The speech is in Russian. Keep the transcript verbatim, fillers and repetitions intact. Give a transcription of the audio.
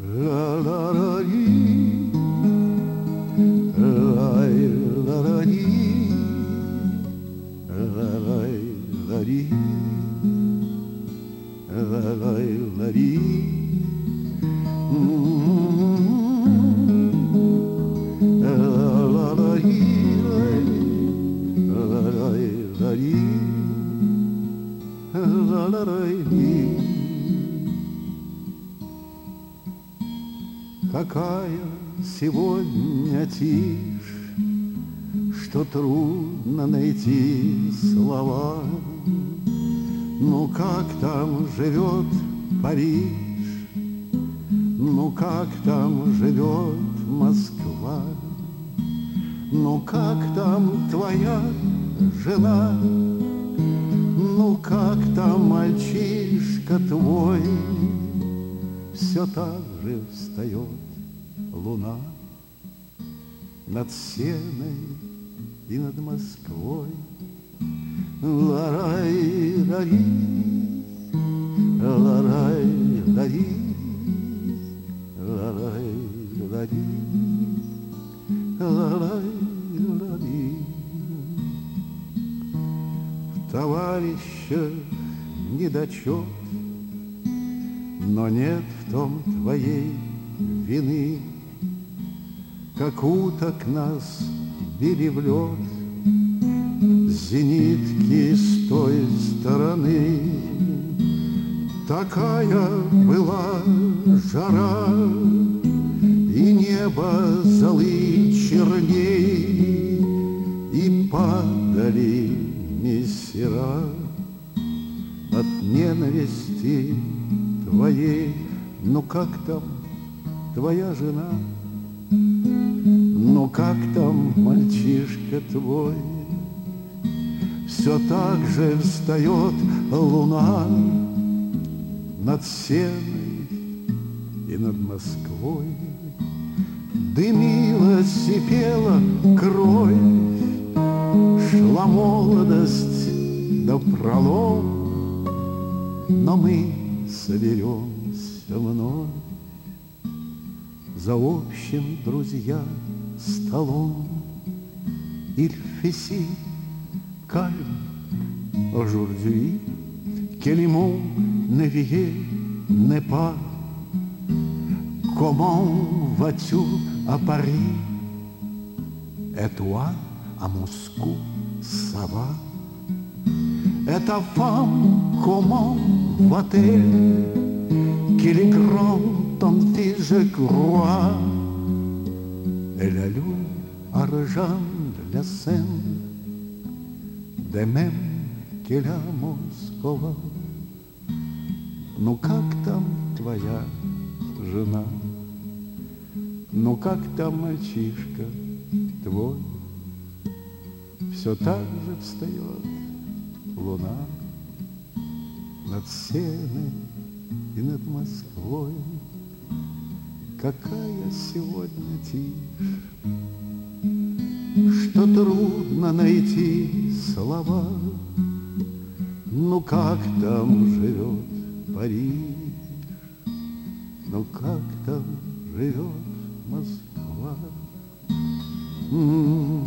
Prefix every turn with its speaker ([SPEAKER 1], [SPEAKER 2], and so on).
[SPEAKER 1] Ла-ла-ла-ри, лай-ла-ла-ри, ла-лай-ла-ри, ла-лай-ла-ри. Какая сегодня тишь, что трудно найти слова. Ну как там живет Париж, ну как там живет Москва, ну как там твоя жена, ну как там мальчишка твой. Все так же встает луна над Сеной и над Москвой. Ла-рай-ла-ри, ла-рай-ла-ри, ла-рай-ла-ри, ла-рай-ла-ри. В товарищах недочет, но нет в том твоей вины. Как уток нас били в лед зенитки с той стороны. Такая была жара, и небо золы черней, и падали мессера от ненависти твоей. Ну как там твоя жена, ну как там мальчишка твой. Все так же встает луна над Сеной и над Москвой. Дымилась и пела кровь, шла молодость до пролом, но мы соберемся вновь за общим, друзья, столом. Il fait si calme aujourd'hui que le monde ne vieillit n'est pas. Comment vas-tu à Paris? Et toi à Moscou, ça va? Et ta femme, comment va-t-elle? Qu'il est grand ton fils, je crois. Et la lune argent la Seine, de même que la Москва. Ну как там твоя жена, ну как там мальчишка твой. Все так же встает луна над Сеной и над Москвой. Какая сегодня тишь, что трудно найти слова. Ну как там живет Париж, ну как там живет Москва. М-м-м.